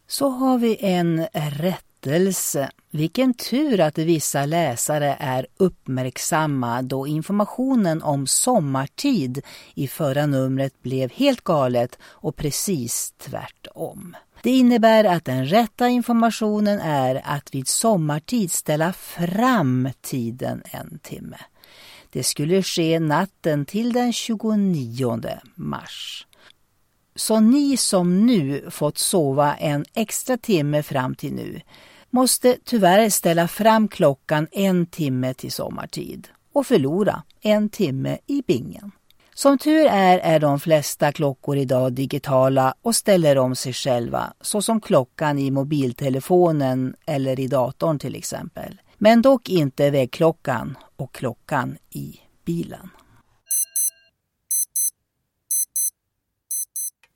Så har vi en rättelse. Vilken tur att vissa läsare är uppmärksamma då informationen om sommartid i förra numret blev helt galet och precis tvärtom. Det innebär att den rätta informationen är att vid sommartid ställa fram tiden en timme. Det skulle ske natten till den 29 mars. Så ni som nu fått sova en extra timme fram till nu måste tyvärr ställa fram klockan en timme till sommartid och förlora en timme i bingen. Som tur är de flesta klockor idag digitala och ställer om sig själva, såsom klockan i mobiltelefonen eller i datorn till exempel. Men dock inte vägklockan och klockan i bilen.